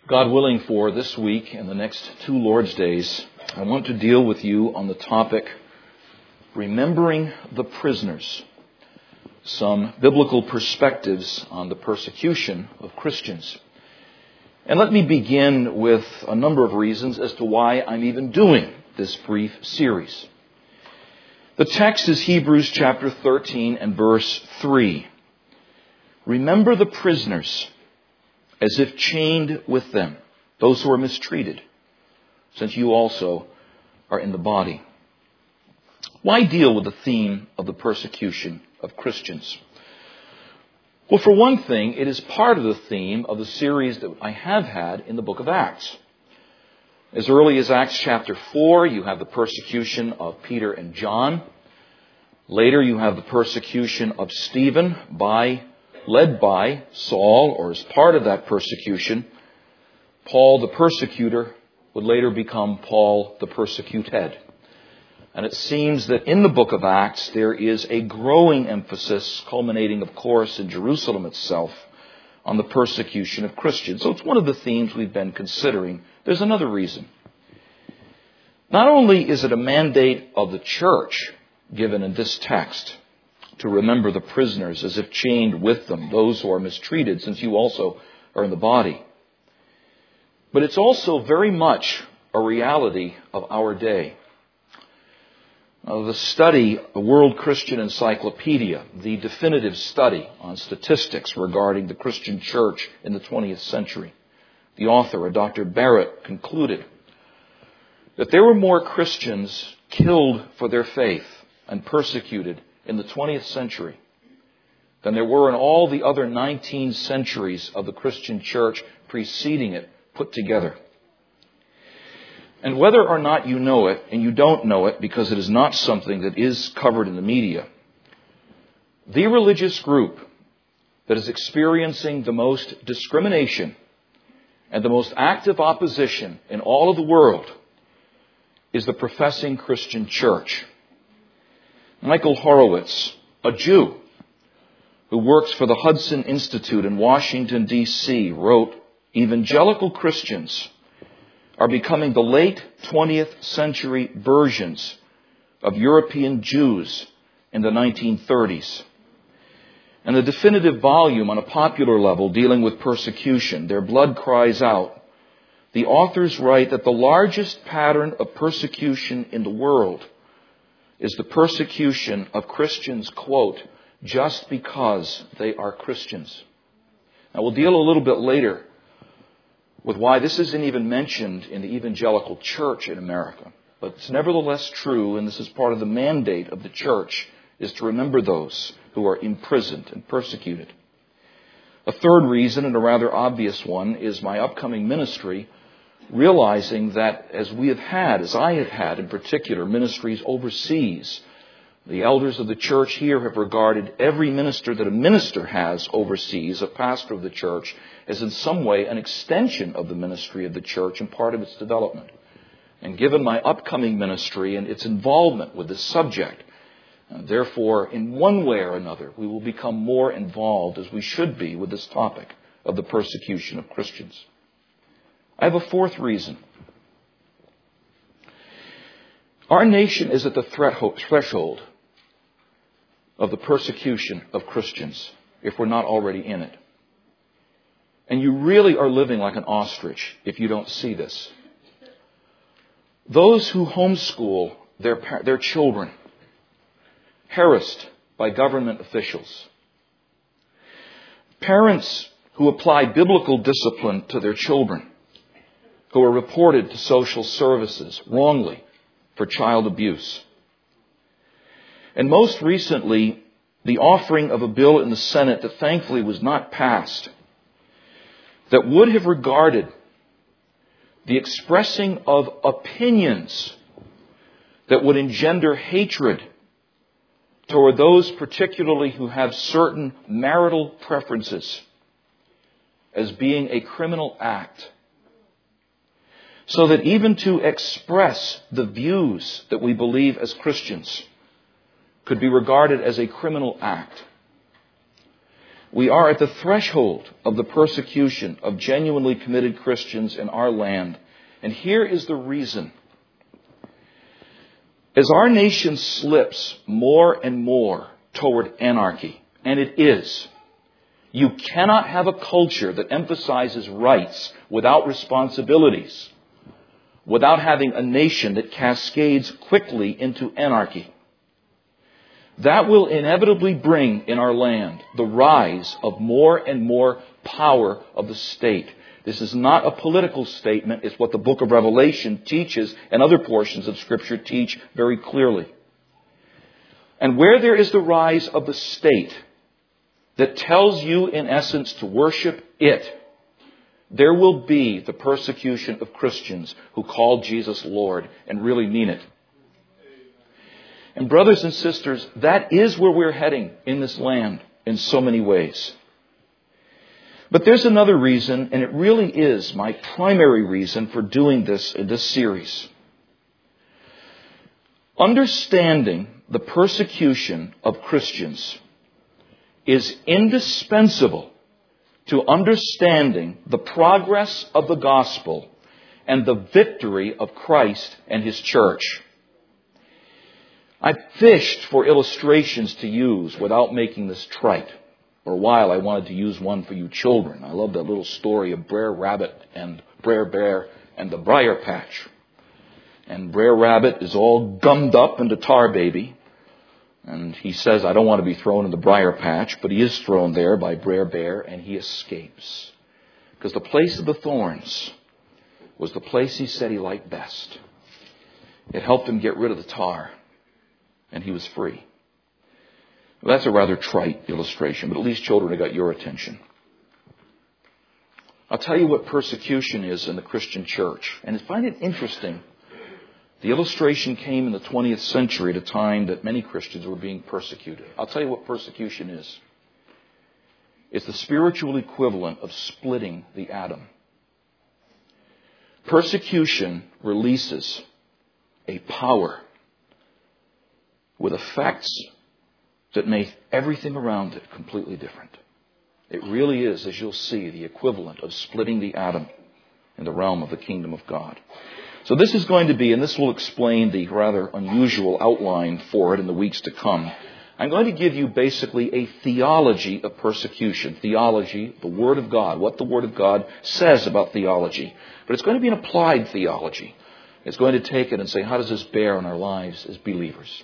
God willing, for this week and the next 2 Lord's Days, I want to deal with you on the topic, remembering the prisoners, some biblical perspectives on the persecution of Christians. And let me begin with a number of reasons as to why I'm even doing this brief series. The text is Hebrews chapter 13 and verse 3. Remember the prisoners as if chained with them, those who are mistreated, since you also are in the body. Why deal with the theme of the persecution of Christians? Well, for one thing, it is part of the theme of the series that I have had in the book of Acts. As early as Acts chapter 4, you have the persecution of Peter and John. Later, you have the persecution of Stephen led by Saul, or as part of that persecution. Paul the persecutor would later become Paul the persecuted. And it seems that in the book of Acts there is a growing emphasis, culminating of course in Jerusalem itself, on the persecution of Christians. So it's one of the themes we've been considering. There's another reason. Not only is it a mandate of the church given in this text to remember the prisoners as if chained with them, those who are mistreated, since you also are in the body. But it's also very much a reality of our day. The World Christian Encyclopedia, the definitive study on statistics regarding the Christian church in the 20th century, the author, Dr. Barrett, concluded that there were more Christians killed for their faith and persecuted in the 20th century than there were in all the other 19 centuries of the Christian church preceding it put together. And whether or not you know it, and you don't know it because it is not something that is covered in the media, the religious group that is experiencing the most discrimination and the most active opposition in all of the world is the professing Christian church. Michael Horowitz, a Jew who works for the Hudson Institute in Washington, D.C., wrote, "Evangelical Christians are becoming the late 20th century versions of European Jews in the 1930s. And the definitive volume on a popular level dealing with persecution, Their Blood Cries Out, the authors write that the largest pattern of persecution in the world is the persecution of Christians, quote, just because they are Christians." Now we'll deal a little bit later with why this isn't even mentioned in the evangelical church in America. But it's nevertheless true, and this is part of the mandate of the church, is to remember those who are imprisoned and persecuted. A third reason, and a rather obvious one, is my upcoming ministry, realizing that as I have had in particular, ministries overseas, the elders of the church here have regarded every minister that a minister has overseas, a pastor of the church, as in some way an extension of the ministry of the church and part of its development. And given my upcoming ministry and its involvement with this subject, therefore, in one way or another, we will become more involved, as we should be, with this topic of the persecution of Christians. I have a fourth reason. Our nation is at the threshold of the persecution of Christians, if we're not already in it. And you really are living like an ostrich if you don't see this. Those who homeschool their children, harassed by government officials. Parents who apply biblical discipline to their children, who are reported to social services wrongly for child abuse. And most recently, the offering of a bill in the Senate that thankfully was not passed, that would have regarded the expressing of opinions that would engender hatred toward those particularly who have certain marital preferences as being a criminal act. So that even to express the views that we believe as Christians could be regarded as a criminal act. We are at the threshold of the persecution of genuinely committed Christians in our land. And here is the reason. As our nation slips more and more toward anarchy, and it is, you cannot have a culture that emphasizes rights without responsibilities, without having a nation that cascades quickly into anarchy. That will inevitably bring in our land the rise of more and more power of the state. This is not a political statement. It's what the book of Revelation teaches and other portions of Scripture teach very clearly. And where there is the rise of the state that tells you in essence to worship it, there will be the persecution of Christians who call Jesus Lord and really mean it. And brothers and sisters, that is where we're heading in this land in so many ways. But there's another reason, and it really is my primary reason for doing this in this series. Understanding the persecution of Christians is indispensable to understanding the progress of the gospel and the victory of Christ and His church. I fished for illustrations to use without making this trite. For a while I wanted to use one for you children. I love that little story of Brer Rabbit and Brer Bear and the Briar Patch. And Brer Rabbit is all gummed up into Tar Baby. And he says, I don't want to be thrown in the briar patch, but he is thrown there by Brer Bear and he escapes. Because the place of the thorns was the place he said he liked best. It helped him get rid of the tar and he was free. Well, that's a rather trite illustration, but at least children have got your attention. I'll tell you what persecution is in the Christian church. And I find it interesting. The illustration came in the 20th century at a time that many Christians were being persecuted. I'll tell you what persecution is. It's the spiritual equivalent of splitting the atom. Persecution releases a power with effects that make everything around it completely different. It really is, as you'll see, the equivalent of splitting the atom in the realm of the kingdom of God. So this is going to be, and this will explain the rather unusual outline for it in the weeks to come. I'm going to give you basically a theology of persecution. Theology, the Word of God, what the Word of God says about theology. But it's going to be an applied theology. It's going to take it and say, how does this bear on our lives as believers?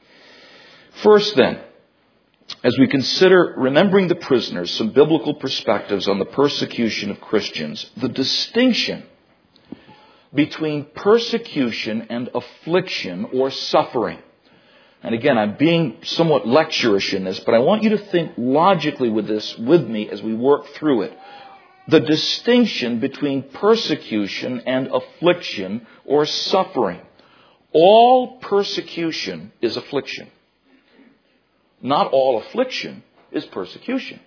First then, as we consider remembering the prisoners, some biblical perspectives on the persecution of Christians, the distinction between persecution and affliction or suffering. And again, I'm being somewhat lecturish in this, but I want you to think logically with this with me as we work through it. The distinction between persecution and affliction or suffering. All persecution is affliction. Not all affliction is persecution.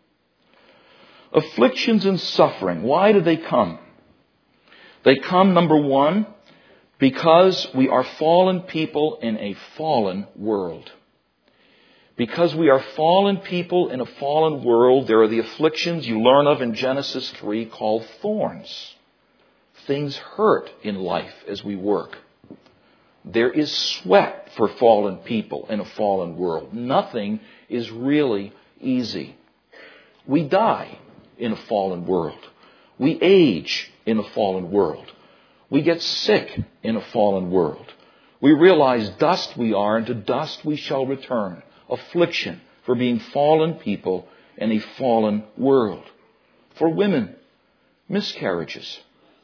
Afflictions and suffering, why do they come? They come, number one, because we are fallen people in a fallen world. Because we are fallen people in a fallen world, there are the afflictions you learn of in Genesis 3 called thorns. Things hurt in life as we work. There is sweat for fallen people in a fallen world. Nothing is really easy. We die in a fallen world. We age in a fallen world. We get sick in a fallen world. We realize dust we are and to dust we shall return. Affliction for being fallen people in a fallen world. For women, miscarriages.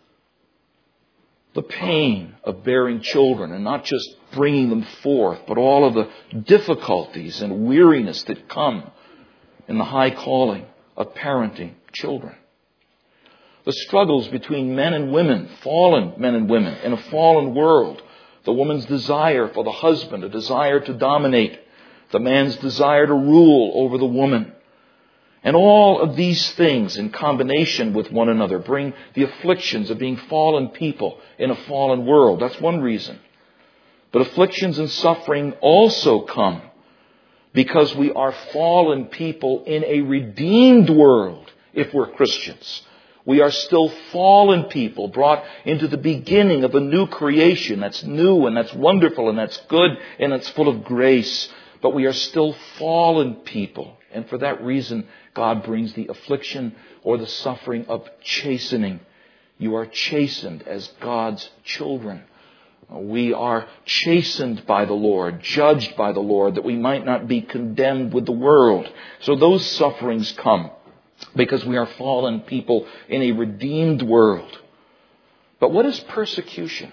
The pain of bearing children and not just bringing them forth, but all of the difficulties and weariness that come in the high calling of parenting children. The struggles between men and women, fallen men and women in a fallen world. The woman's desire for the husband, a desire to dominate. The man's desire to rule over the woman. And all of these things in combination with one another bring the afflictions of being fallen people in a fallen world. That's one reason. But afflictions and suffering also come because we are fallen people in a redeemed world if we're Christians. We are still fallen people brought into the beginning of a new creation that's new and that's wonderful and that's good and that's full of grace. But we are still fallen people. And for that reason, God brings the affliction or the suffering of chastening. You are chastened as God's children. We are chastened by the Lord, judged by the Lord, that we might not be condemned with the world. So those sufferings come because we are fallen people in a redeemed world. But what is persecution?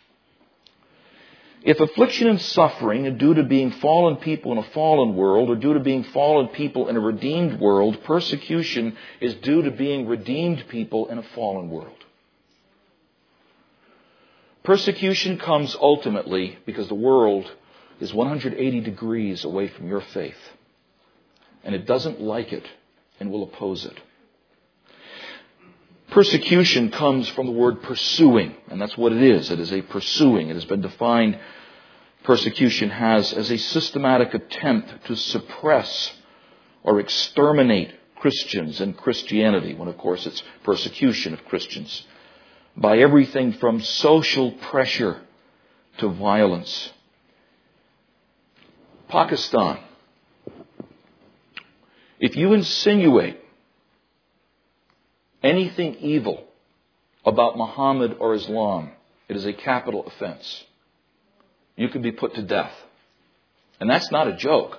If affliction and suffering are due to being fallen people in a fallen world, or due to being fallen people in a redeemed world, persecution is due to being redeemed people in a fallen world. Persecution comes ultimately because the world is 180 degrees away from your faith. And it doesn't like it and will oppose it. Persecution comes from the word pursuing, and that's what it is. It is a pursuing. It has been defined, persecution has, as a systematic attempt to suppress or exterminate Christians and Christianity, when of course it's persecution of Christians, by everything from social pressure to violence. Pakistan. If you insinuate anything evil about Muhammad or Islam, it is a capital offense. You can be put to death. And that's not a joke.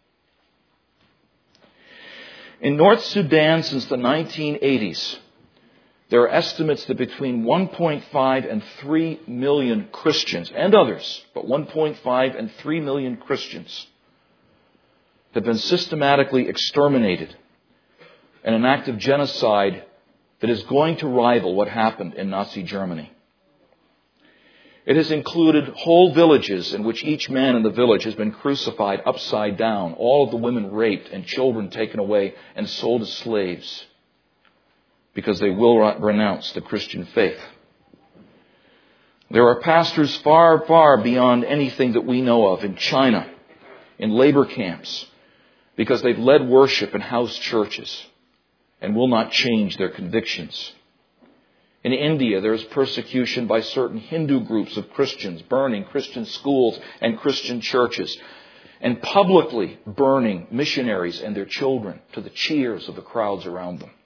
In North Sudan since the 1980s, there are estimates that between 1.5 and 3 million Christians, and others, but 1.5 and 3 million Christians have been systematically exterminated in an act of genocide that is going to rival what happened in Nazi Germany. It has included whole villages in which each man in the village has been crucified upside down, all of the women raped and children taken away and sold as slaves, because they will renounce the Christian faith. There are pastors far, far beyond anything that we know of in China, in labor camps, because they've led worship in house churches and will not change their convictions. In India, there is persecution by certain Hindu groups of Christians, burning Christian schools and Christian churches, and publicly burning missionaries and their children to the cheers of the crowds around them.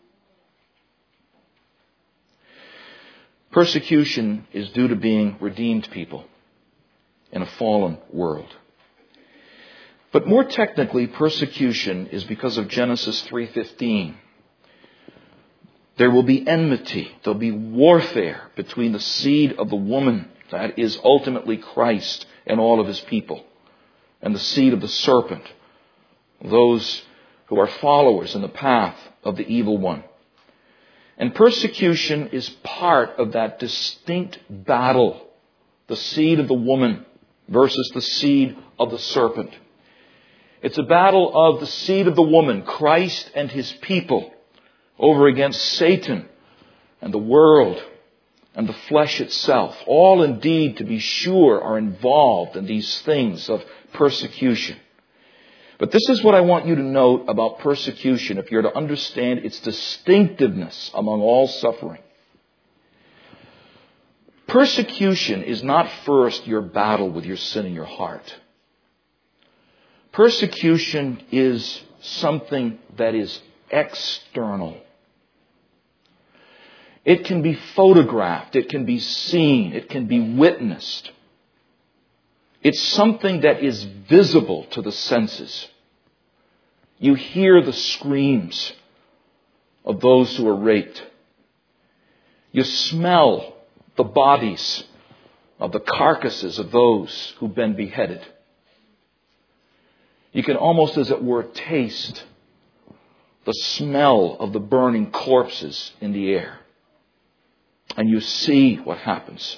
Persecution is due to being redeemed people in a fallen world. But more technically, persecution is because of Genesis 3:15. There will be enmity, there'll be warfare between the seed of the woman, that is ultimately Christ and all of his people, and the seed of the serpent, those who are followers in the path of the evil one. And persecution is part of that distinct battle, the seed of the woman versus the seed of the serpent. It's a battle of the seed of the woman, Christ and his people, over against Satan and the world and the flesh itself. All indeed, to be sure, are involved in these things of persecution. But this is what I want you to note about persecution if you're to understand its distinctiveness among all suffering. Persecution is not first your battle with your sin in your heart. Persecution is something that is external. It can be photographed, it can be seen, it can be witnessed. It's something that is visible to the senses. You hear the screams of those who are raped. You smell the bodies of the carcasses of those who've been beheaded. You can almost, as it were, taste the smell of the burning corpses in the air. And you see what happens.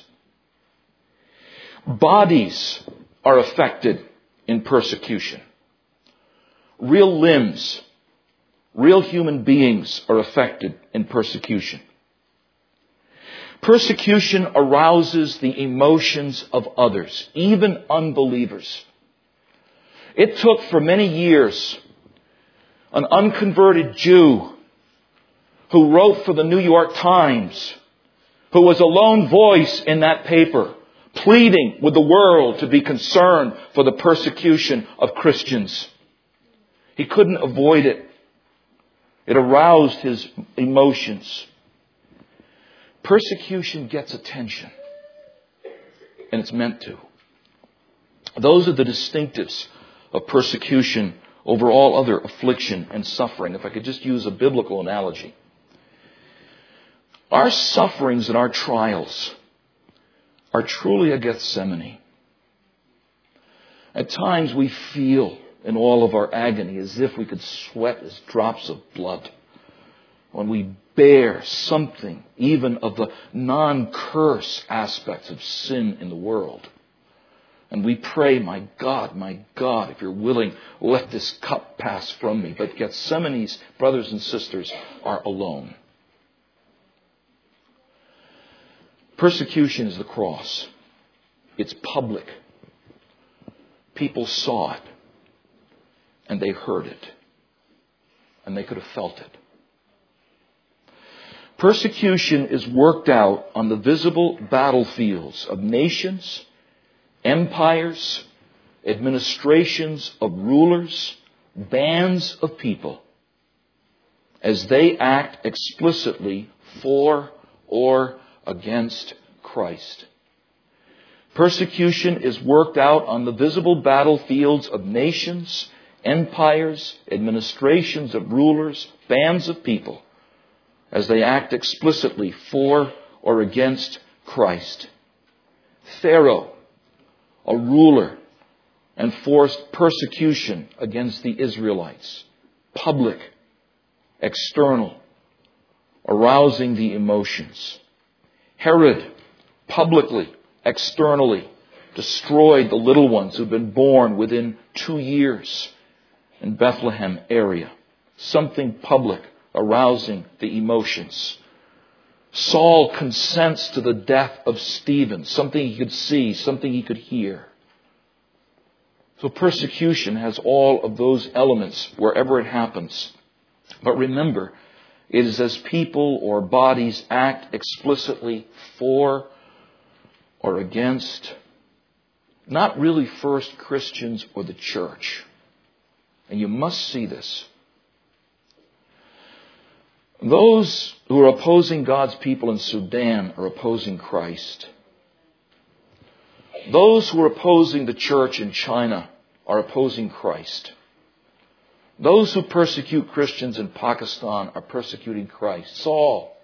Bodies are affected in persecution. Real limbs, real human beings are affected in persecution. Persecution arouses the emotions of others, even unbelievers. It took for many years an unconverted Jew who wrote for the New York Times, who was a lone voice in that paper, pleading with the world to be concerned for the persecution of Christians. He couldn't avoid it. It aroused his emotions. Persecution gets attention, and it's meant to. Those are the distinctives of persecution over all other affliction and suffering. If I could just use a biblical analogy. Our sufferings and our trials are truly a Gethsemane. At times we feel in all of our agony as if we could sweat as drops of blood when we bear something even of the non-curse aspects of sin in the world. And we pray, my God, if you're willing, let this cup pass from me. But Gethsemane's brothers and sisters are alone. Persecution is the cross. It's public. People saw it. And they heard it. And they could have felt it. Persecution is worked out on the visible battlefields of nations, empires, administrations of rulers, bands of people, as they act explicitly for or against Christ. Persecution is worked out on the visible battlefields of nations, empires, administrations of rulers, bands of people, as they act explicitly for or against Christ. Pharaoh, a ruler, enforced persecution against the Israelites. Public, external, arousing the emotions. Herod, publicly, externally, destroyed the little ones who'd been born within 2 years in Bethlehem area. Something public, arousing the emotions. Saul consents to the death of Stephen, something he could see, something he could hear. So persecution has all of those elements wherever it happens. But remember, it is as people or bodies act explicitly for or against, not really first Christians or the church. And you must see this. Those who are opposing God's people in Sudan are opposing Christ. Those who are opposing the church in China are opposing Christ. Those who persecute Christians in Pakistan are persecuting Christ. Saul,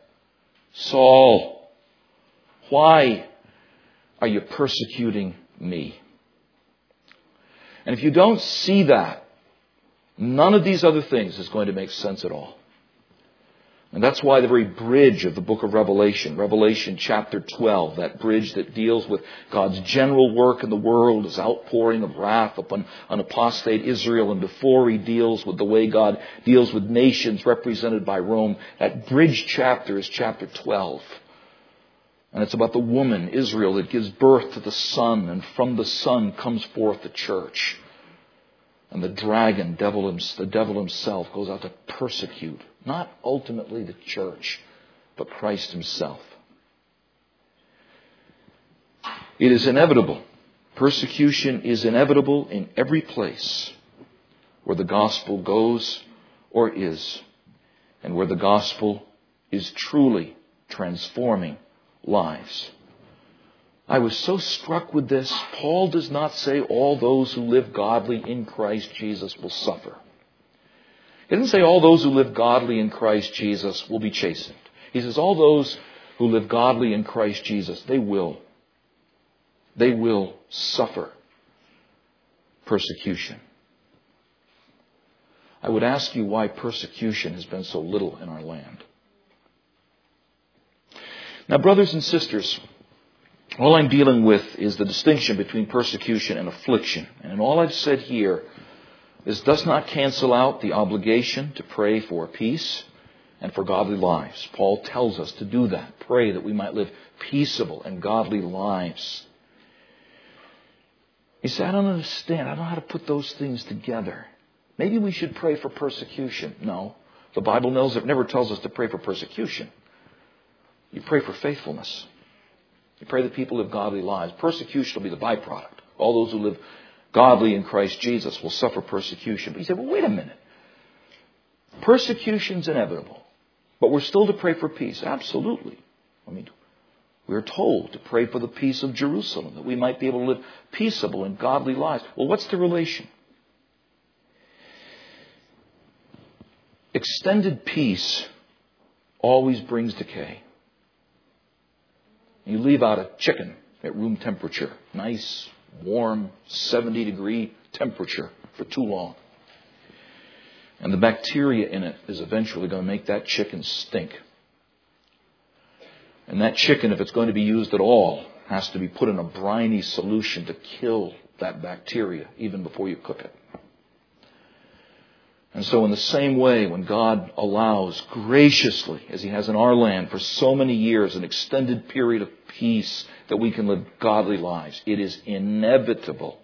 why are you persecuting me? And if you don't see that, none of these other things is going to make sense at all. And that's why the very bridge of the book of Revelation, Revelation chapter 12, that bridge that deals with God's general work in the world, His outpouring of wrath upon an apostate Israel, and before He deals with the way God deals with nations represented by Rome, that bridge chapter is chapter 12. And it's about the woman, Israel, that gives birth to the Son, and from the Son comes forth the church. And the dragon, the devil himself, goes out to persecute, not ultimately the church, but Christ Himself. It is inevitable. Persecution is inevitable in every place where the gospel goes or is, and where the gospel is truly transforming lives. I was so struck with this. Paul does not say all those who live godly in Christ Jesus will suffer. He doesn't say all those who live godly in Christ Jesus will be chastened. He says all those who live godly in Christ Jesus, they will suffer persecution. I would ask you why persecution has been so little in our land. Now, brothers and sisters, all I'm dealing with is the distinction between persecution and affliction. And all I've said here is does not cancel out the obligation to pray for peace and for godly lives. Paul tells us to do that. Pray that we might live peaceable and godly lives. You say, I don't understand. I don't know how to put those things together. Maybe we should pray for persecution. No. The Bible never tells us to pray for persecution. You pray for faithfulness. You pray that people live godly lives. Persecution will be the byproduct. All those who live godly in Christ Jesus will suffer persecution. But you say, well, wait a minute. Persecution's inevitable. But we're still to pray for peace. Absolutely. We're told to pray for the peace of Jerusalem, that we might be able to live peaceable and godly lives. Well, what's the relation? Extended peace always brings decay. You leave out a chicken at room temperature, nice, warm, 70-degree temperature for too long. And the bacteria in it is eventually going to make that chicken stink. And that chicken, if it's going to be used at all, has to be put in a briny solution to kill that bacteria even before you cook it. And so in the same way, when God allows graciously, as He has in our land for so many years, an extended period of peace that we can live godly lives, it is inevitable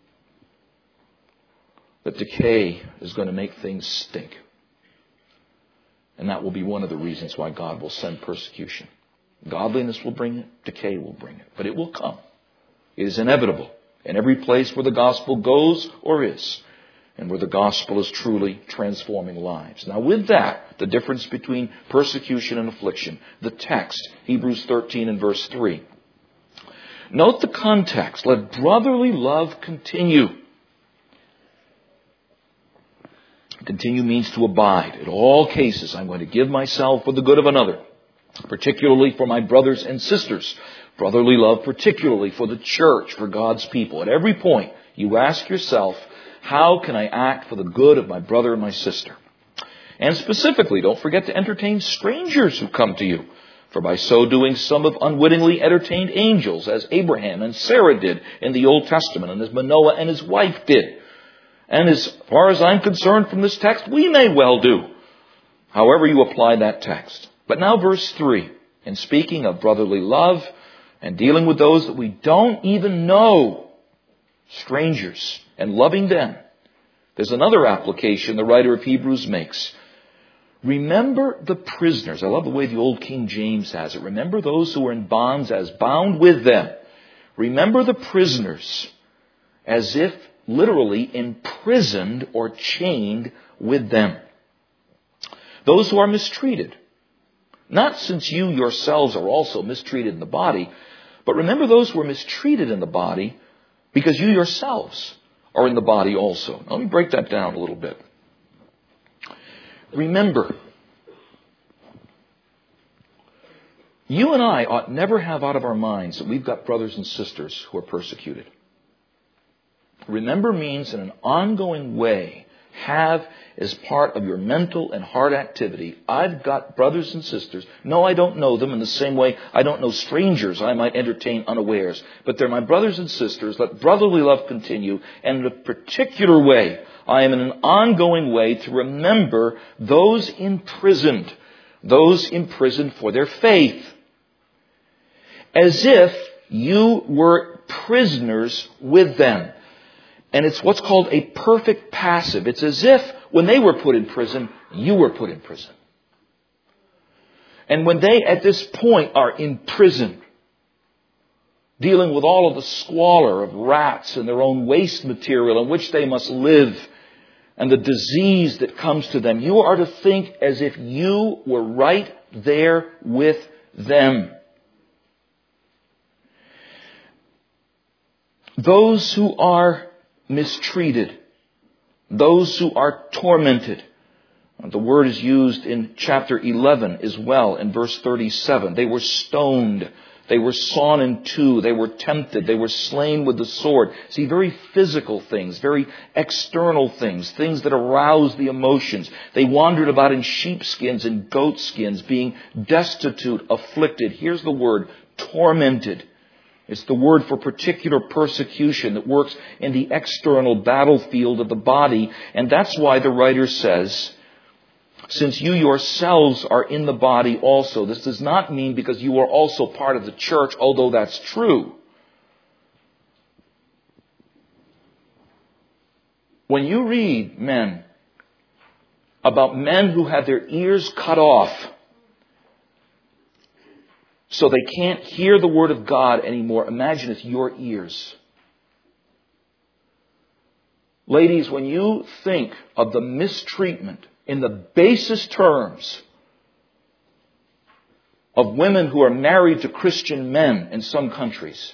that decay is going to make things stink. And that will be one of the reasons why God will send persecution. Godliness will bring it, decay will bring it. But it will come. It is inevitable in every place where the gospel goes or is, and where the gospel is truly transforming lives. Now with that, the difference between persecution and affliction, the text, Hebrews 13 and verse 3. Note the context. Let brotherly love continue. Continue means to abide. In all cases, I'm going to give myself for the good of another, particularly for my brothers and sisters. Brotherly love, particularly for the church, for God's people. At every point, you ask yourself, how can I act for the good of my brother and my sister? And specifically, don't forget to entertain strangers who come to you. For by so doing, some have unwittingly entertained angels, as Abraham and Sarah did in the Old Testament, and as Manoah and his wife did. And as far as I'm concerned from this text, we may well do, however you apply that text. But now verse 3, in speaking of brotherly love and dealing with those that we don't even know, strangers, and loving them, there's another application the writer of Hebrews makes. Remember the prisoners. I love the way the old King James has it. Remember those who are in bonds as bound with them. Remember the prisoners as if literally imprisoned or chained with them. Those who are mistreated. Not since you yourselves are also mistreated in the body, but remember those who are mistreated in the body because you yourselves are in the body also. Now, let me break that down a little bit. Remember, you and I ought never have out of our minds that we've got brothers and sisters who are persecuted. Remember means in an ongoing way, have as part of your mental and heart activity, I've got brothers and sisters. No, I don't know them in the same way I don't know strangers I might entertain unawares. But they're my brothers and sisters. Let brotherly love continue. And in a particular way, I am in an ongoing way to remember those imprisoned for their faith. As if you were prisoners with them. And it's what's called a perfect passive. It's as if when they were put in prison, you were put in prison. And when they at this point are in prison, dealing with all of the squalor of rats and their own waste material in which they must live, and the disease that comes to them, you are to think as if you were right there with them. Those who are mistreated, those who are tormented. The word is used in chapter 11 as well in verse 37. They were stoned. They were sawn in two. They were tempted. They were slain with the sword. See, very physical things, very external things, things that arouse the emotions. They wandered about in sheepskins and goatskins, being destitute, afflicted. Here's the word, tormented. It's the word for particular persecution that works in the external battlefield of the body. And that's why the writer says, since you yourselves are in the body also. This does not mean because you are also part of the church, although that's true. When you read about men who had their ears cut off so they can't hear the Word of God anymore, imagine it's your ears. Ladies, when you think of the mistreatment in the basest terms of women who are married to Christian men in some countries,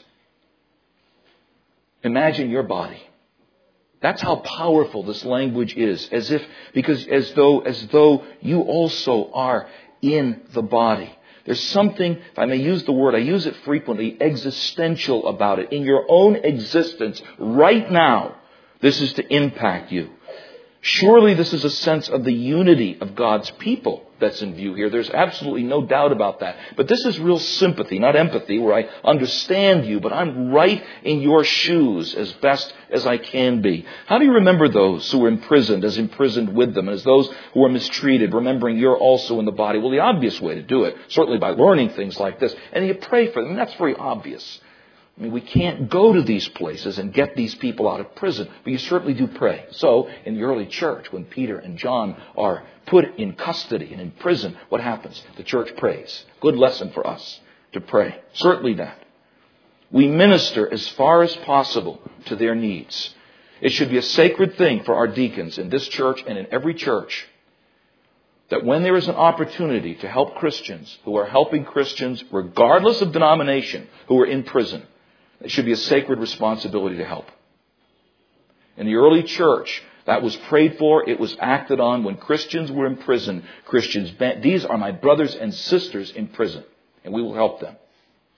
imagine your body. That's how powerful this language is. As though you also are in the body. There's something, if I may use the word, I use it frequently, existential about it. In your own existence, right now, this is to impact you. Surely this is a sense of the unity of God's people that's in view here. There's absolutely no doubt about that. But this is real sympathy, not empathy, where I understand you, but I'm right in your shoes as best as I can be. How do you remember those who were imprisoned as imprisoned with them, as those who were mistreated, remembering you're also in the body? Well, the obvious way to do it, certainly by learning things like this, and you pray for them. And that's very obvious. I mean, we can't go to these places and get these people out of prison, but you certainly do pray. So, in the early church, when Peter and John are put in custody and in prison, what happens? The church prays. Good lesson for us to pray. Certainly that. We minister as far as possible to their needs. It should be a sacred thing for our deacons in this church and in every church that when there is an opportunity to help Christians who are helping Christians, regardless of denomination, who are in prison, it should be a sacred responsibility to help. In the early church, that was prayed for. It was acted on when Christians were in prison. These are my brothers and sisters in prison, and we will help them.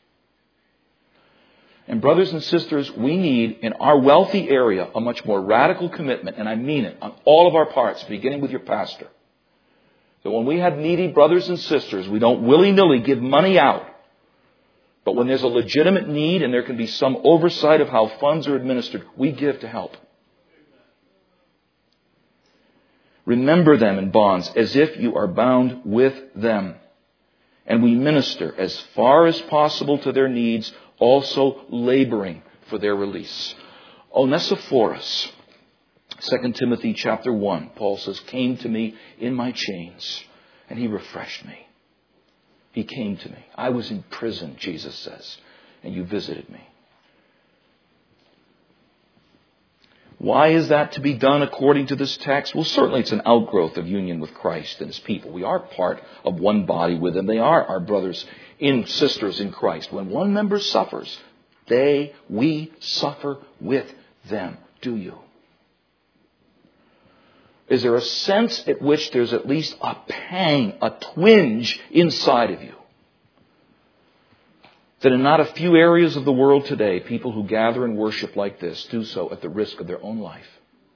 And brothers and sisters, we need in our wealthy area a much more radical commitment, and I mean it, on all of our parts, beginning with your pastor. That when we have needy brothers and sisters, we don't willy-nilly give money out. But when there's a legitimate need and there can be some oversight of how funds are administered, we give to help. Remember them in bonds as if you are bound with them. And we minister as far as possible to their needs, also laboring for their release. Onesiphorus, 2 Timothy chapter 1, Paul says, came to me in my chains, and he refreshed me. He came to me. I was in prison, Jesus says, and you visited me. Why is that to be done according to this text? Well, certainly it's an outgrowth of union with Christ and His people. We are part of one body with Him. They are our brothers and sisters in Christ. When one member suffers, we suffer with them. Do you? Is there a sense at which there's at least a pang, a twinge inside of you? That in not a few areas of the world today, people who gather and worship like this do so at the risk of their own life.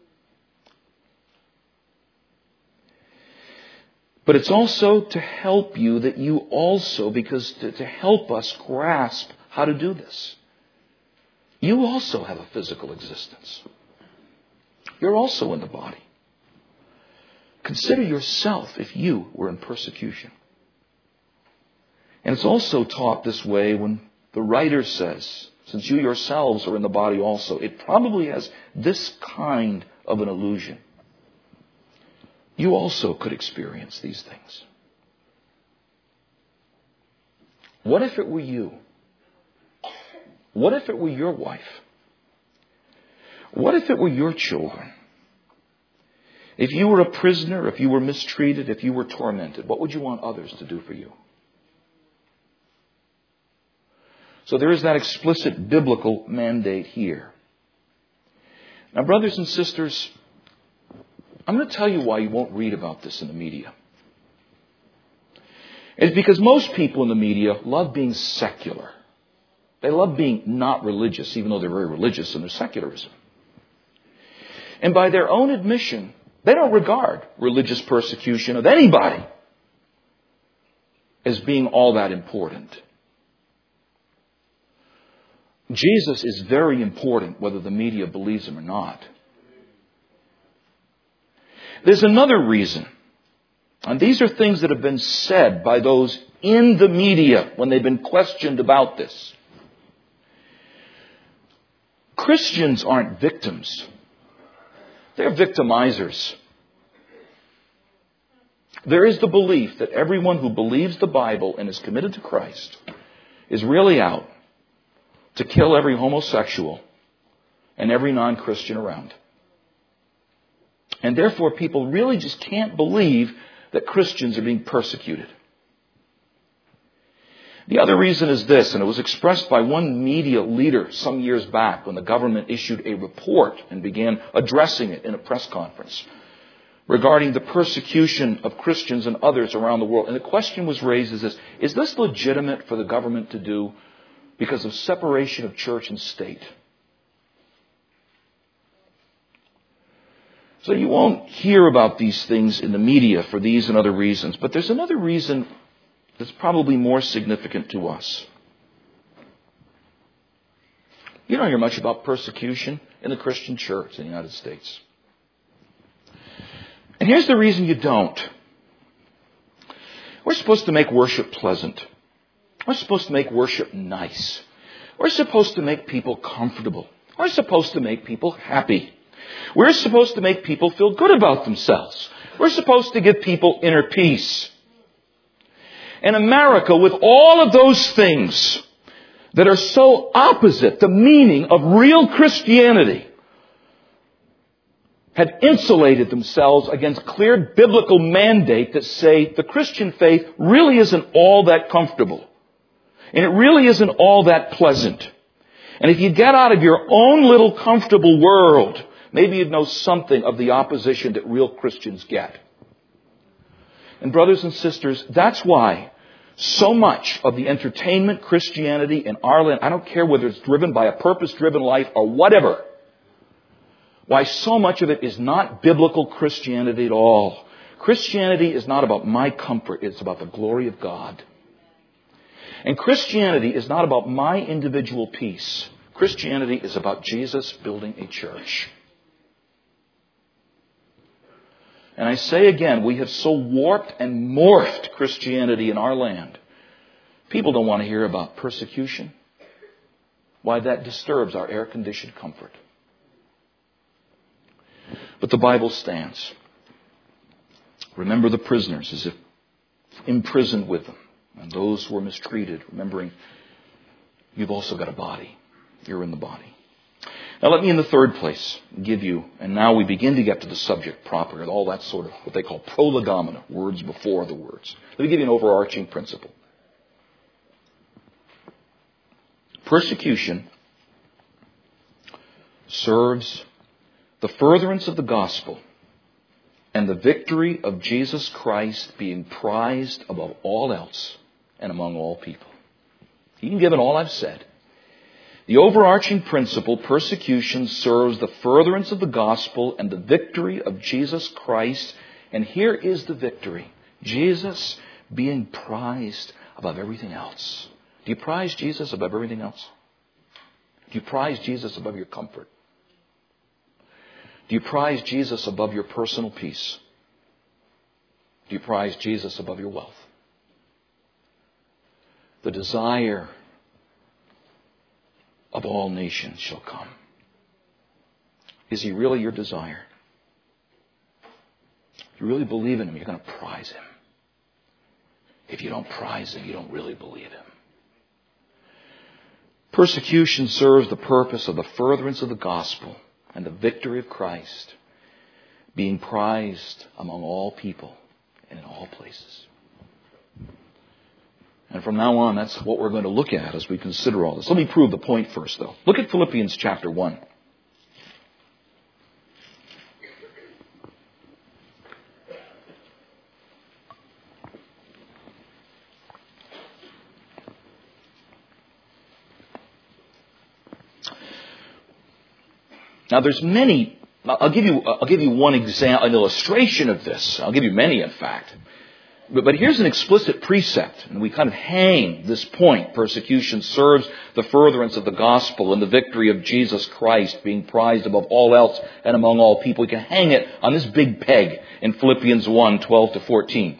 But it's also to help you that you also, because to help us grasp how to do this. You also have a physical existence. You're also in the body. Consider yourself if you were in persecution. And it's also taught this way when the writer says, since you yourselves are in the body also, it probably has this kind of an illusion. You also could experience these things. What if it were you? What if it were your wife? What if it were your children? If you were a prisoner, if you were mistreated, if you were tormented, what would you want others to do for you? So there is that explicit biblical mandate here. Now, brothers and sisters, I'm going to tell you why you won't read about this in the media. It's because most people in the media love being secular. They love being not religious, even though they're very religious in their secularism. And by their own admission, they don't regard religious persecution of anybody as being all that important. Jesus is very important whether the media believes him or not. There's another reason. And these are things that have been said by those in the media when they've been questioned about this. Christians aren't victims. They're victimizers. There is the belief that everyone who believes the Bible and is committed to Christ is really out to kill every homosexual and every non-Christian around. And therefore, people really just can't believe that Christians are being persecuted. The other reason is this, and it was expressed by one media leader some years back when the government issued a report and began addressing it in a press conference regarding the persecution of Christians and others around the world. And the question was raised as this: is this legitimate for the government to do because of separation of church and state? So you won't hear about these things in the media for these and other reasons. But there's another reason that's probably more significant to us. You don't hear much about persecution in the Christian church in the United States. And here's the reason you don't. We're supposed to make worship pleasant. We're supposed to make worship nice. We're supposed to make people comfortable. We're supposed to make people happy. We're supposed to make people feel good about themselves. We're supposed to give people inner peace. And America, with all of those things that are so opposite the meaning of real Christianity, had insulated themselves against clear biblical mandate that say the Christian faith really isn't all that comfortable. And it really isn't all that pleasant. And if you get out of your own little comfortable world, maybe you'd know something of the opposition that real Christians get. And brothers and sisters, that's why so much of the entertainment Christianity in our land, I don't care whether it's driven by a purpose-driven life or whatever, why so much of it is not biblical Christianity at all. Christianity is not about my comfort. It's about the glory of God. And Christianity is not about my individual peace. Christianity is about Jesus building a church. And I say again, we have so warped and morphed Christianity in our land. People don't want to hear about persecution. Why, that disturbs our air-conditioned comfort. But the Bible stands. Remember the prisoners as if imprisoned with them. And those who were mistreated, remembering you've also got a body. You're in the body. Now let me in the third place give you, and now we begin to get to the subject proper, and all that sort of what they call prolegomena, words before the words. Let me give you an overarching principle. Persecution serves the furtherance of the gospel and the victory of Jesus Christ being prized above all else and among all people. Even given all I've said, the overarching principle, persecution serves the furtherance of the gospel and the victory of Jesus Christ. And here is the victory: Jesus being prized above everything else. Do you prize Jesus above everything else? Do you prize Jesus above your comfort? Do you prize Jesus above your personal peace? Do you prize Jesus above your wealth? The desire of all nations shall come. Is he really your desire? If you really believe in him, you're going to prize him. If you don't prize him, you don't really believe him. Persecution serves the purpose of the furtherance of the gospel and the victory of Christ being prized among all people and in all places. And from now on, that's what we're going to look at as we consider all this. Let me prove the point first, though. Look at Philippians chapter 1. Now, there's many. I'll give you one example, an illustration of this. I'll give you many, in fact. But here's an explicit precept, and we kind of hang this point. Persecution serves the furtherance of the gospel and the victory of Jesus Christ being prized above all else and among all people. We can hang it on this big peg in Philippians 1, 12 to 14.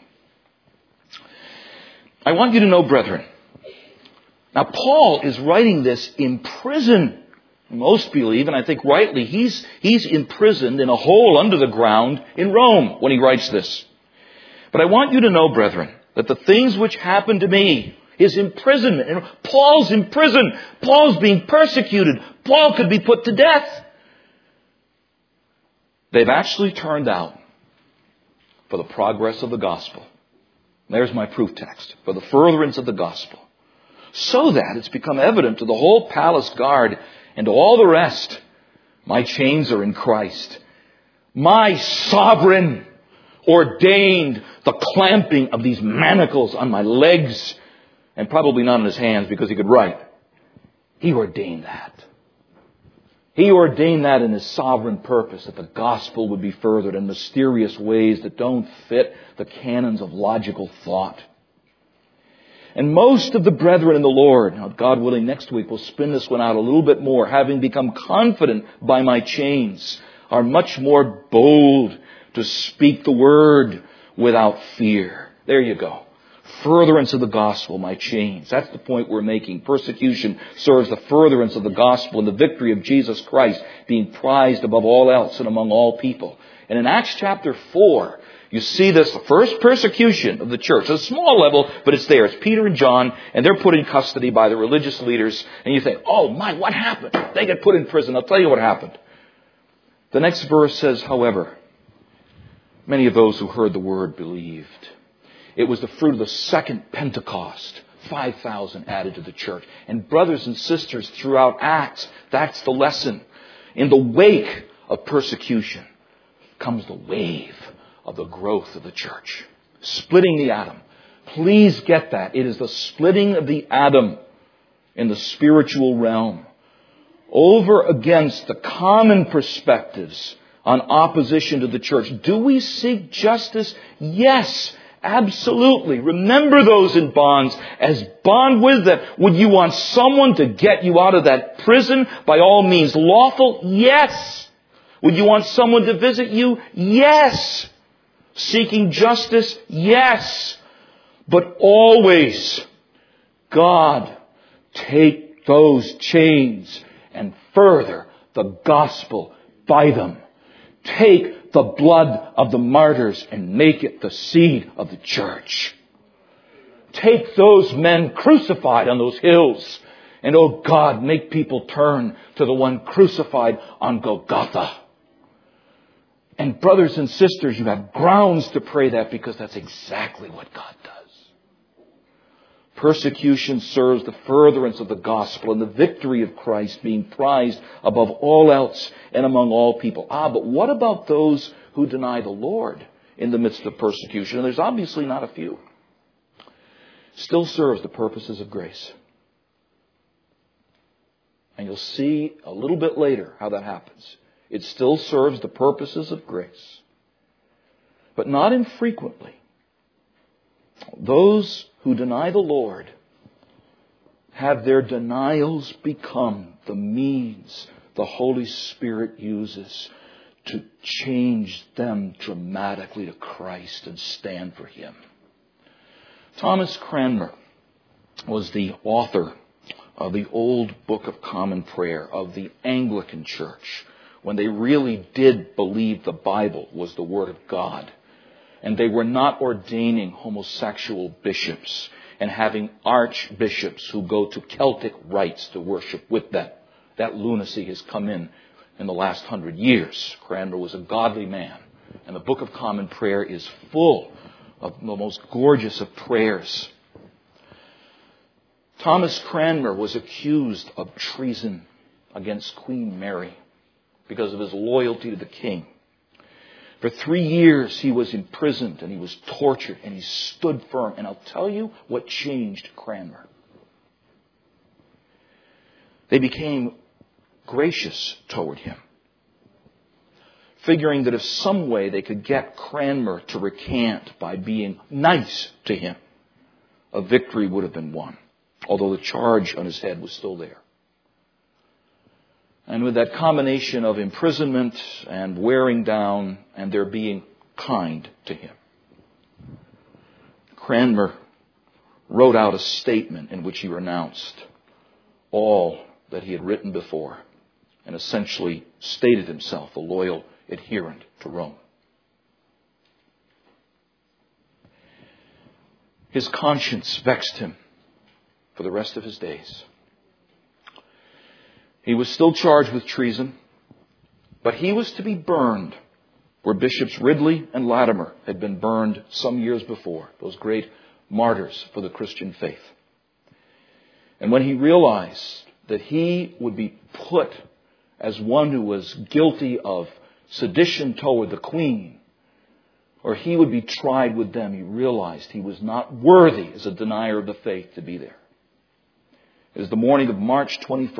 I want you to know, brethren, now Paul is writing this in prison. Most believe, and I think rightly, he's imprisoned in a hole under the ground in Rome when he writes this. But I want you to know, brethren, that the things which happened to me, his imprisonment, and Paul's in prison, Paul's being persecuted, Paul could be put to death. They've actually turned out for the progress of the gospel. There's my proof text. For the furtherance of the gospel. So that it's become evident to the whole palace guard and to all the rest, my chains are in Christ. My sovereign ordained the clamping of these manacles on my legs, and probably not on his hands because he could write. He ordained that. He ordained that in his sovereign purpose, that the gospel would be furthered in mysterious ways that don't fit the canons of logical thought. And most of the brethren in the Lord, now God willing, next week we'll spin this one out a little bit more, having become confident by my chains, are much more bold to speak the word without fear. There you go. Furtherance of the gospel, my chains. That's the point we're making. Persecution serves the furtherance of the gospel and the victory of Jesus Christ being prized above all else and among all people. And in Acts chapter 4, you see this, the first persecution of the church. It's a small level, but it's there. It's Peter and John, and they're put in custody by the religious leaders. And you think, oh my, what happened? They get put in prison. I'll tell you what happened. The next verse says, however, many of those who heard the word believed. It was the fruit of the second Pentecost. 5,000 added to the church. And brothers and sisters throughout Acts, that's the lesson. In the wake of persecution comes the wave of the growth of the church. Splitting the atom. Please get that. It is the splitting of the atom in the spiritual realm over against the common perspectives on opposition to the church. Do we seek justice? Yes, absolutely. Remember those in bonds as bond with them. Would you want someone to get you out of that prison? By all means lawful? Yes. Would you want someone to visit you? Yes. Seeking justice? Yes. But always, God, take those chains and further the gospel by them. Take the blood of the martyrs and make it the seed of the church. Take those men crucified on those hills and, oh God, make people turn to the one crucified on Golgotha. And brothers and sisters, you have grounds to pray that because that's exactly what God does. Persecution serves the furtherance of the gospel and the victory of Christ being prized above all else and among all people. But what about those who deny the Lord in the midst of persecution? And there's obviously not a few. Still serves the purposes of grace. And you'll see a little bit later how that happens. It still serves the purposes of grace. But not infrequently, those who deny the Lord have their denials become the means the Holy Spirit uses to change them dramatically to Christ and stand for Him. Thomas Cranmer was the author of the Old Book of Common Prayer of the Anglican Church, when they really did believe the Bible was the Word of God. And they were not ordaining homosexual bishops and having archbishops who go to Celtic rites to worship with them. That lunacy has come in the last 100 years. Cranmer was a godly man. And the Book of Common Prayer is full of the most gorgeous of prayers. Thomas Cranmer was accused of treason against Queen Mary because of his loyalty to the king. For 3 years he was imprisoned and he was tortured and he stood firm. And I'll tell you what changed Cranmer. They became gracious toward him, figuring that if some way they could get Cranmer to recant by being nice to him, a victory would have been won, although the charge on his head was still there. And with that combination of imprisonment and wearing down and their being kind to him, Cranmer wrote out a statement in which he renounced all that he had written before. and essentially stated himself a loyal adherent to Rome. His conscience vexed him for the rest of his days. He was still charged with treason, but he was to be burned where Bishops Ridley and Latimer had been burned some years before, those great martyrs for the Christian faith. And when he realized that he would be put as one who was guilty of sedition toward the Queen, or he would be tried with them, he realized he was not worthy as a denier of the faith to be there. It is the morning of March 21st,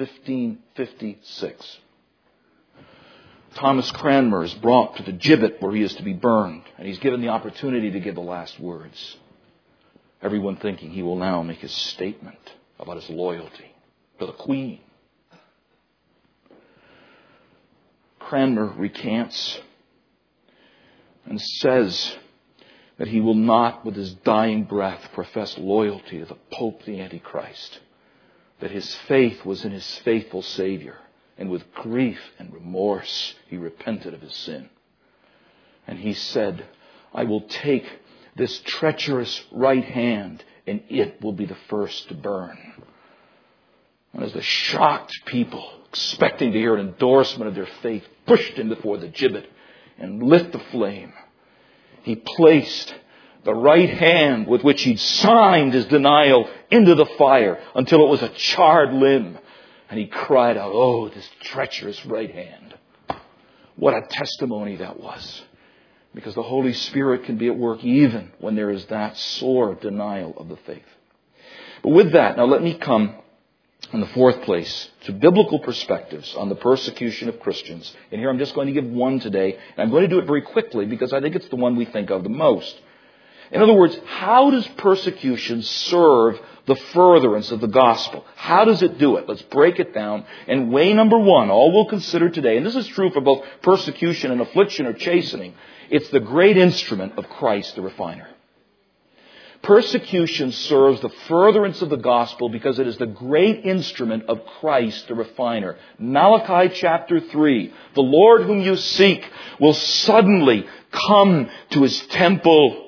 1556. Thomas Cranmer is brought to the gibbet where he is to be burned, and he's given the opportunity to give the last words. Everyone thinking he will now make his statement about his loyalty to the Queen. Cranmer recants and says that he will not, with his dying breath, profess loyalty to the Pope, the Antichrist. That his faith was in his faithful Savior. And with grief and remorse, he repented of his sin. And he said, I will take this treacherous right hand, and it will be the first to burn. And as the shocked people, expecting to hear an endorsement of their faith, pushed him before the gibbet and lit the flame, he placed the right hand with which he'd signed his denial into the fire until it was a charred limb. And he cried out, oh, this treacherous right hand. What a testimony that was. Because the Holy Spirit can be at work even when there is that sore denial of the faith. But with that, now let me come in the fourth place to biblical perspectives on the persecution of Christians. And here I'm just going to give one today. And I'm going to do it very quickly because I think it's the one we think of the most. In other words, how does persecution serve the furtherance of the gospel? How does it do it? Let's break it down. And way number one, all we'll consider today, and this is true for both persecution and affliction or chastening, it's the great instrument of Christ the refiner. Persecution serves the furtherance of the gospel because it is the great instrument of Christ the refiner. Malachi chapter 3, the Lord whom you seek will suddenly come to his temple.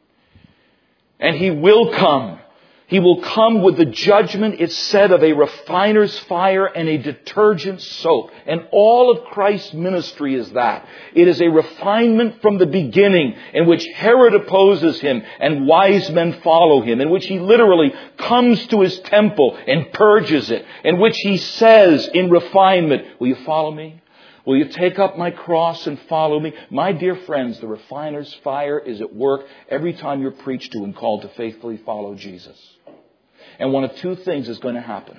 And he will come. He will come with the judgment, it's said, of a refiner's fire and a detergent soap. And all of Christ's ministry is that. It is a refinement from the beginning in which Herod opposes him and wise men follow him, in which he literally comes to his temple and purges it, in which he says in refinement, will you follow me? Will you take up my cross and follow me? My dear friends, the refiner's fire is at work every time you're preached to and called to faithfully follow Jesus. And one of two things is going to happen.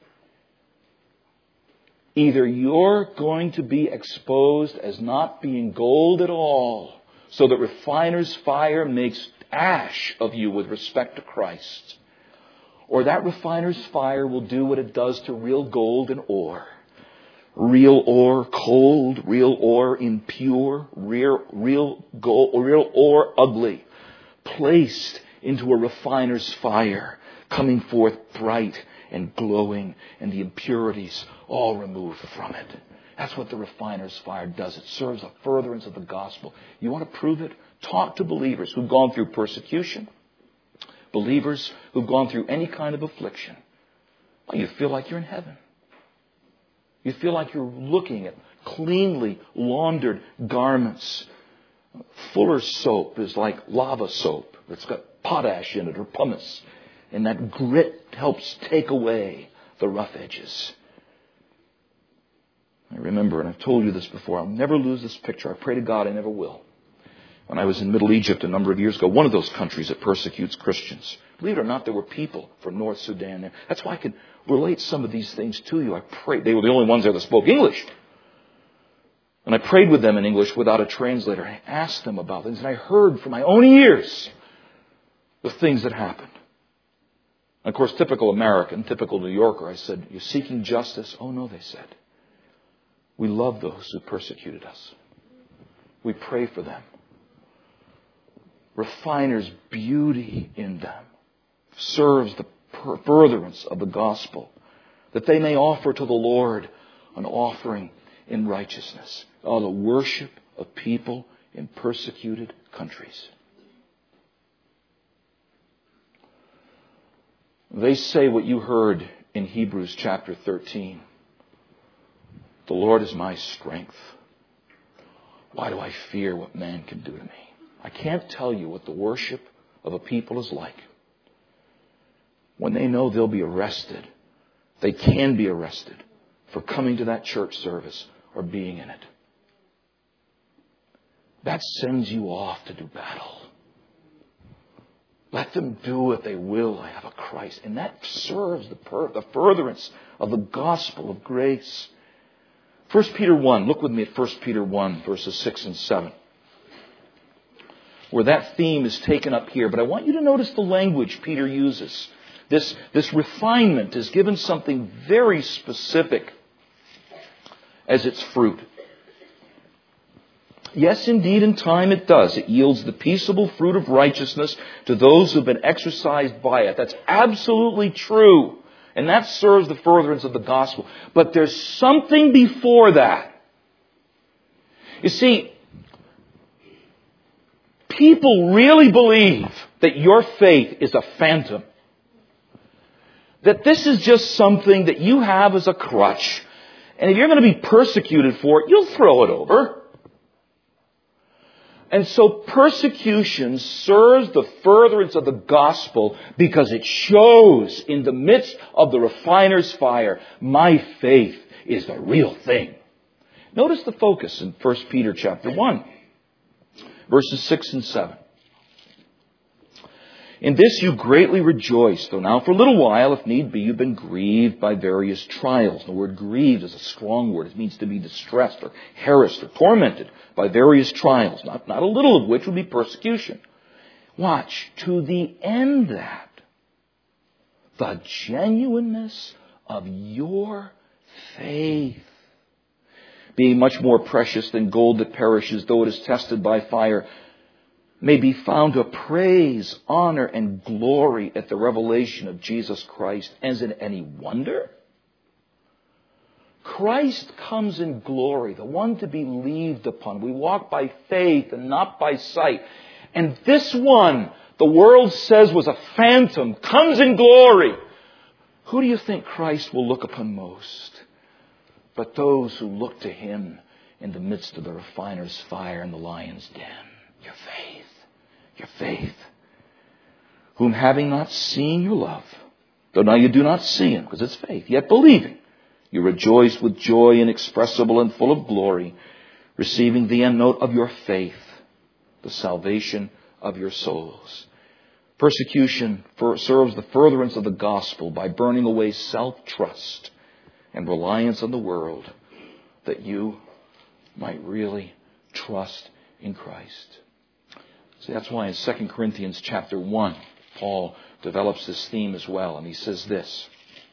Either you're going to be exposed as not being gold at all, so that refiner's fire makes ash of you with respect to Christ, or that refiner's fire will do what it does to real gold and ore. Real ore cold, real ore impure, real ore ugly, placed into a refiner's fire, coming forth bright and glowing, and the impurities all removed from it. That's what the refiner's fire does. It serves a furtherance of the gospel. You want to prove it? Talk to believers who've gone through persecution, believers who've gone through any kind of affliction. Well, you feel like you're in heaven. You feel like you're looking at cleanly laundered garments. Fuller's soap is like lava soap. It's got potash in it or pumice. And that grit helps take away the rough edges. I remember, and I've told you this before, I'll never lose this picture. I pray to God I never will. When I was in Middle Egypt a number of years ago, one of those countries that persecutes Christians. Believe it or not, there were people from North Sudan there. That's why I could relate some of these things to you. I prayed. They were the only ones there that spoke English. And I prayed with them in English without a translator. I asked them about things, and I heard from my own ears the things that happened. And of course, typical American, typical New Yorker, I said, you're seeking justice? Oh no, they said. We love those who persecuted us. We pray for them. Refiner's beauty in them serves the furtherance of the gospel, that they may offer to the Lord an offering in righteousness. Oh, the worship of people in persecuted countries. They say what you heard in Hebrews chapter 13. The Lord is my strength. Why do I fear what man can do to me? I can't tell you what the worship of a people is like. When they know they'll be arrested, they can be arrested for coming to that church service or being in it. That sends you off to do battle. Let them do what they will. I have a Christ. And that serves the furtherance of the gospel of grace. 1 Peter 1. Look with me at 1 Peter 1, verses 6 and 7. Where that theme is taken up here. But I want you to notice the language Peter uses. This refinement is given something very specific as its fruit. Yes, indeed, in time it does. It yields the peaceable fruit of righteousness to those who have been exercised by it. That's absolutely true. And that serves the furtherance of the gospel. But there's something before that. You see, people really believe that your faith is a phantom. That this is just something that you have as a crutch. And if you're going to be persecuted for it, you'll throw it over. And so persecution serves the furtherance of the gospel because it shows in the midst of the refiner's fire, my faith is the real thing. Notice the focus in 1 Peter chapter 1, verses 6 and 7. In this you greatly rejoice, though now for a little while, if need be, you've been grieved by various trials. The word grieved is a strong word. It means to be distressed or harassed or tormented by various trials, not a little of which would be persecution. Watch, to the end that the genuineness of your faith, being much more precious than gold that perishes, though it is tested by fire, may be found to praise, honor, and glory at the revelation of Jesus Christ. As in any wonder? Christ comes in glory, the one to be believed upon. We walk by faith and not by sight. And this one, the world says was a phantom, comes in glory. Who do you think Christ will look upon most? But those who look to Him in the midst of the refiner's fire and the lion's den. Your faith. Your faith. Whom having not seen you love, though now you do not see Him, because it's faith, yet believing, you rejoice with joy inexpressible and full of glory, receiving the end note of your faith, the salvation of your souls. Persecution serves the furtherance of the gospel by burning away self-trust and reliance on the world, that you might really trust in Christ. See, that's why in 2 Corinthians chapter 1, Paul develops this theme as well. And he says this,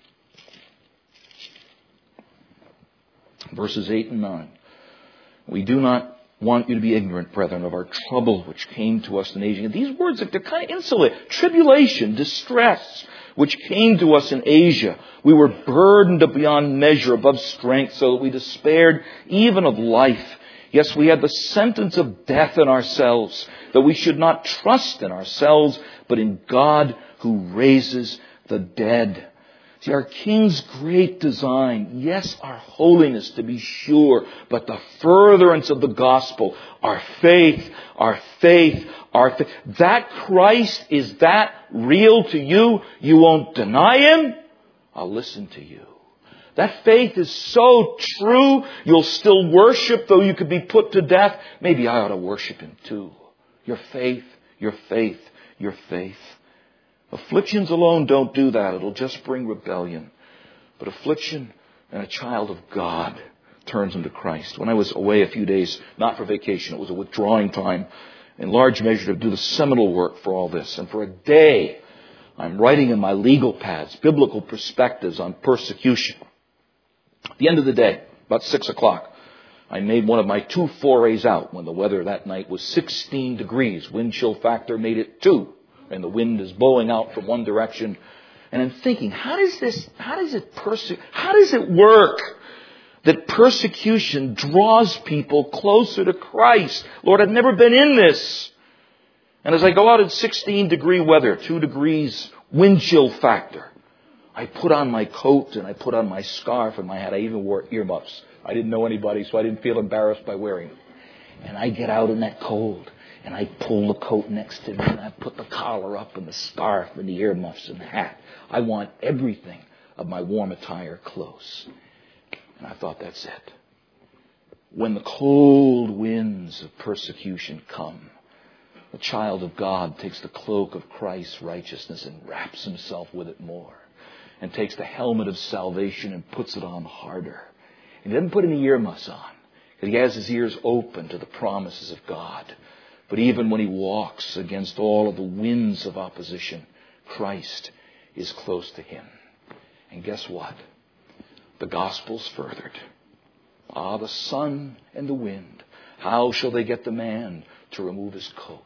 verses 8 and 9. We do not want you to be ignorant, brethren, of our trouble which came to us in Asia. And these words, they're kind of insolent. Tribulation, distress, which came to us in Asia. We were burdened beyond measure, above strength, so that we despaired even of life. Yes, we had the sentence of death in ourselves, that we should not trust in ourselves, but in God who raises the dead. See, our King's great design, yes, our holiness to be sure, but the furtherance of the gospel, our faith, our faith, our faith. That Christ, is that real to you? You won't deny Him? I'll listen to you. That faith is so true, you'll still worship, though you could be put to death. Maybe I ought to worship Him too. Your faith, your faith, your faith. Afflictions alone don't do that. It'll just bring rebellion. But affliction and a child of God turns him to Christ. When I was away a few days, not for vacation, it was a withdrawing time, in large measure to do the seminal work for all this. And for a day, I'm writing in my legal pads, biblical perspectives on persecution. At the end of the day, about 6 o'clock, I made one of my 2 forays out when the weather that night was 16 degrees. Wind chill factor made it 2. And the wind is blowing out from one direction. And I'm thinking, how does it work? that persecution draws people closer to Christ. Lord, I've never been in this. And as I go out in 16-degree weather, 2 degrees wind chill factor, I put on my coat and I put on my scarf and my hat. I even wore earmuffs. I didn't know anybody, so I didn't feel embarrassed by wearing them. And I get out in that cold and I pull the coat next to me and I put the collar up and the scarf and the earmuffs and the hat. I want everything of my warm attire close. And I thought, that's it. When the cold winds of persecution come, the child of God takes the cloak of Christ's righteousness and wraps himself with it more. And takes the helmet of salvation and puts it on harder. And he doesn't put any earmuffs on, because he has his ears open to the promises of God. But even when he walks against all of the winds of opposition, Christ is close to him. And guess what? The gospel's furthered. Ah, the sun and the wind. How shall they get the man to remove his coat?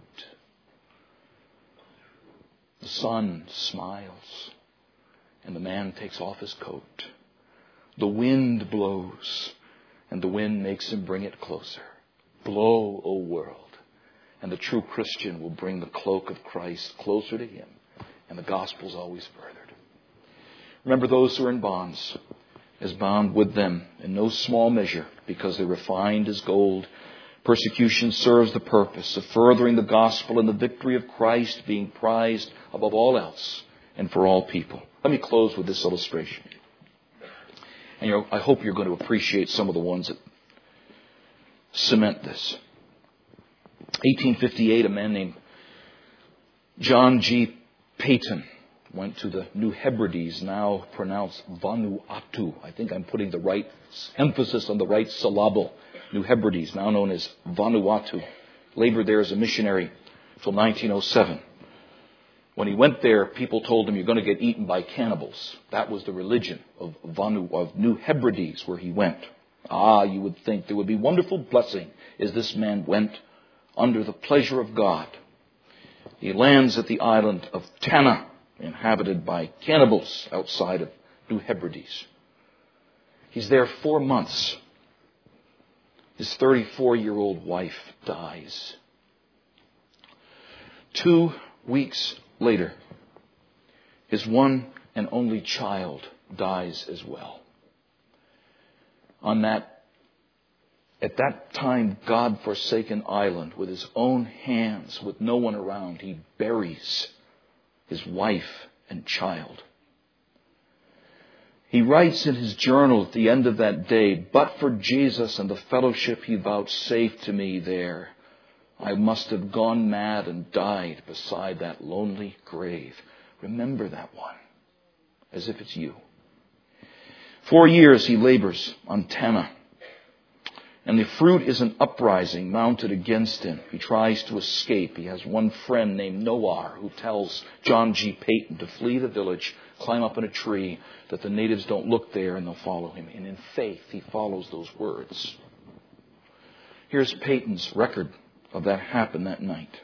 The sun smiles, and the man takes off his coat. The wind blows, and the wind makes him bring it closer. Blow, O world, and the true Christian will bring the cloak of Christ closer to him, and the gospel's always furthered. Remember, those who are in bonds is bound with them in no small measure, because they're refined as gold. Persecution serves the purpose of furthering the gospel and the victory of Christ being prized above all else and for all people. Let me close with this illustration. And I hope you're going to appreciate some of the ones that cement this. 1858, a man named John G. Paton went to the New Hebrides, now pronounced Vanuatu. I think I'm putting the right emphasis on the right syllable. New Hebrides, now known as Vanuatu. Labored there as a missionary until 1907. When he went there, people told him, you're going to get eaten by cannibals. That was the religion of New Hebrides, where he went. You would think there would be wonderful blessing as this man went under the pleasure of God. He lands at the island of Tanna, inhabited by cannibals outside of New Hebrides. He's there 4 months. His 34-year-old wife dies. 2 weeks later, his one and only child dies as well. At that time, God-forsaken island, with his own hands, with no one around, he buries his wife and child. He writes in his journal at the end of that day, but for Jesus and the fellowship he vouchsafed to me there, I must have gone mad and died beside that lonely grave. Remember that one, as if it's you. 4 years he labors on Tanna, and the fruit is an uprising mounted against him. He tries to escape. He has one friend named Noah who tells John G. Paton to flee the village, climb up in a tree, that the natives don't look there and they'll follow him. And in faith, he follows those words. Here's Paton's record of that happened that night.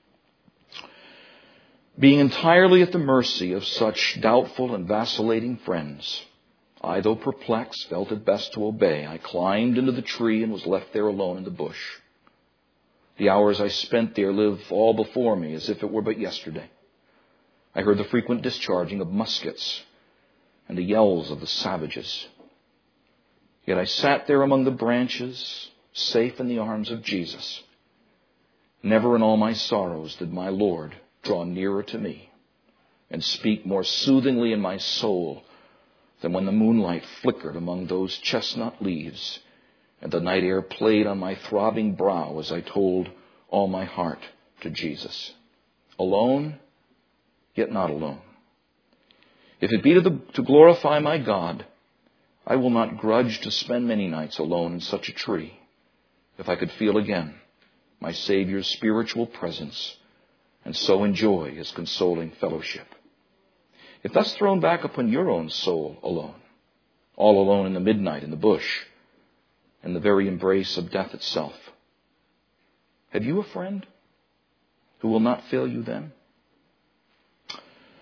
Being entirely at the mercy of such doubtful and vacillating friends, I, though perplexed, felt it best to obey. I climbed into the tree and was left there alone in the bush. The hours I spent there live all before me as if it were but yesterday. I heard the frequent discharging of muskets and the yells of the savages. Yet I sat there among the branches, safe in the arms of Jesus. Never in all my sorrows did my Lord draw nearer to me and speak more soothingly in my soul than when the moonlight flickered among those chestnut leaves and the night air played on my throbbing brow as I told all my heart to Jesus. Alone, yet not alone. If it be to glorify my God, I will not grudge to spend many nights alone in such a tree, if I could feel again my Savior's spiritual presence and so enjoy his consoling fellowship. If thus thrown back upon your own soul alone, all alone in the midnight in the bush, in the very embrace of death itself, have you a friend who will not fail you then?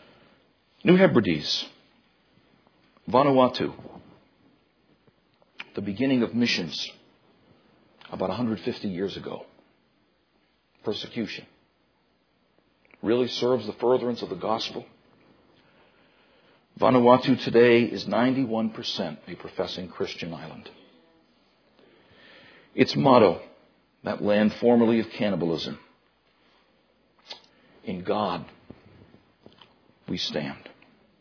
New Hebrides, Vanuatu. the beginning of missions about 150 years ago. Persecution really serves the furtherance of the gospel. Vanuatu today is 91% a professing Christian island. Its motto, that land formerly of cannibalism, in God we stand.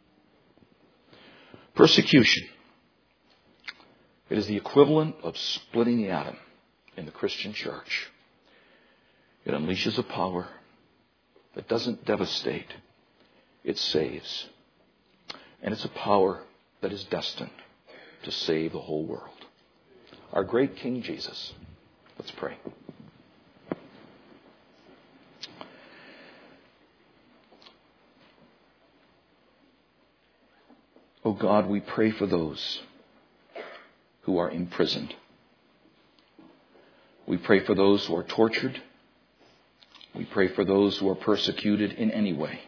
Persecution. It is the equivalent of splitting the atom in the Christian church. It unleashes a power that doesn't devastate, it saves. And it's a power that is destined to save the whole world. Our great King Jesus. Let's pray. Oh God, we pray for those who are imprisoned. We pray for those who are tortured. We pray for those who are persecuted in any way.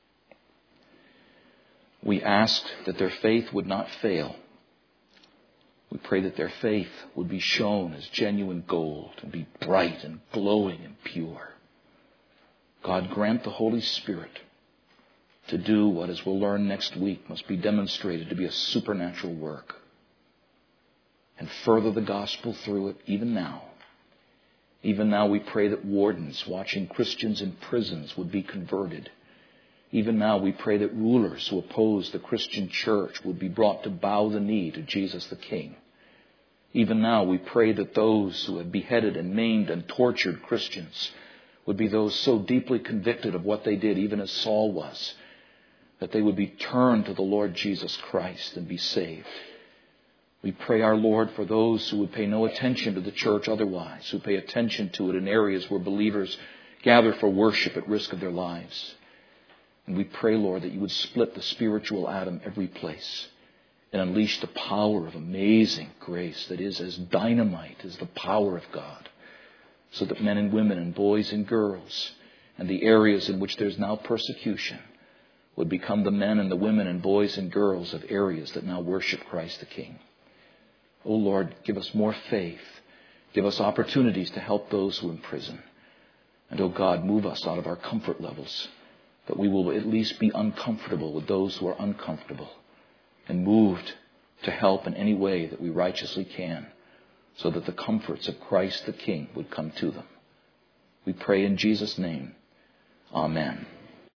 We ask that their faith would not fail. We pray that their faith would be shown as genuine gold and be bright and glowing and pure. God, grant the Holy Spirit to do what, as we'll learn next week, must be demonstrated to be a supernatural work. And further the gospel through it even now. Even now we pray that wardens watching Christians in prisons would be converted. Even now we pray that rulers who oppose the Christian church would be brought to bow the knee to Jesus the King. Even now we pray that those who have beheaded and maimed and tortured Christians would be those so deeply convicted of what they did, even as Saul was, that they would be turned to the Lord Jesus Christ and be saved. We pray, our Lord, for those who would pay no attention to the church otherwise, who pay attention to it in areas where believers gather for worship at risk of their lives. And we pray, Lord, that you would split the spiritual atom every place and unleash the power of amazing grace that is as dynamite as the power of God, so that men and women and boys and girls and the areas in which there's now persecution would become the men and the women and boys and girls of areas that now worship Christ the King. Oh Lord, give us more faith. Give us opportunities to help those who are in prison. And oh God, move us out of our comfort levels, that we will at least be uncomfortable with those who are uncomfortable, and moved to help in any way that we righteously can, so that the comforts of Christ the King would come to them. We pray in Jesus' name. Amen.